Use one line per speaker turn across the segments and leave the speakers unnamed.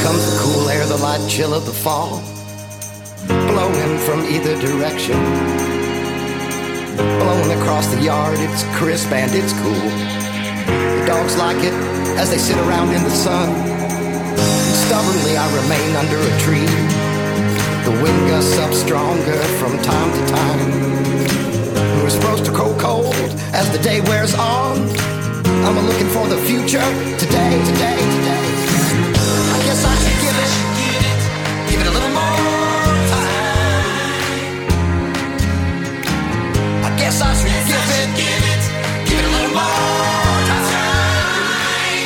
Comes the cool air, the light chill of the fall, blowing from either direction. Blowing across the yard, it's crisp and it's cool. The dogs like it as they sit around in the sun. Stubbornly I remain under a tree. The wind gusts up stronger from time to time. We're supposed to grow cold as the day wears on. I'm looking for the future today. I guess I should give it a little more time. I guess I should give it a little more time.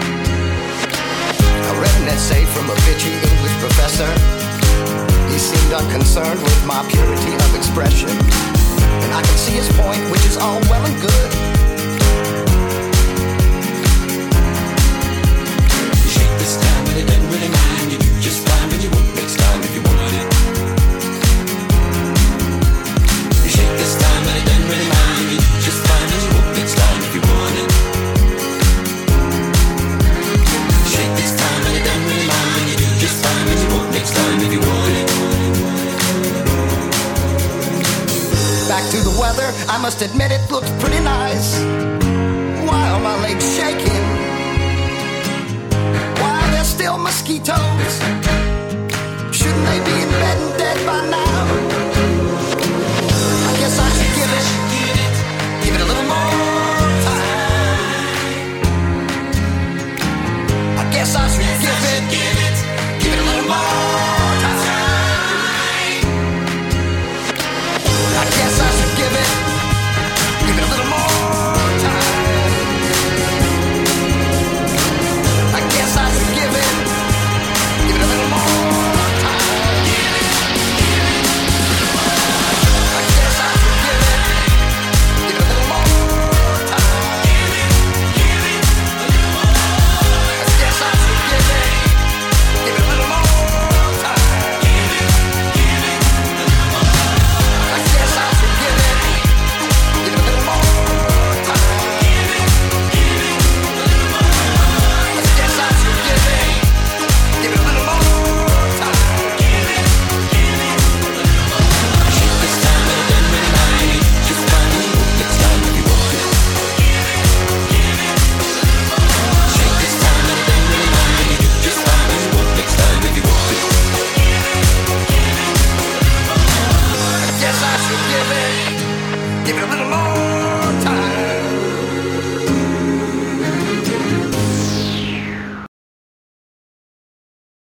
I read an essay from a bitchy English professor. He seemed unconcerned with my purity of expression, and I can see his point, which is all well and good.
This time and it doesn't really mind. You do just fine when you won't next time if you want it. You shake this time and it doesn't really mind. You do just fine when you won't next time if you want it. Shake this time and it doesn't really mind. You do just fine when you won't next time if you want it.
Back to the weather, I must admit it looks pretty nice. Why are my legs shaking? Still mosquitoes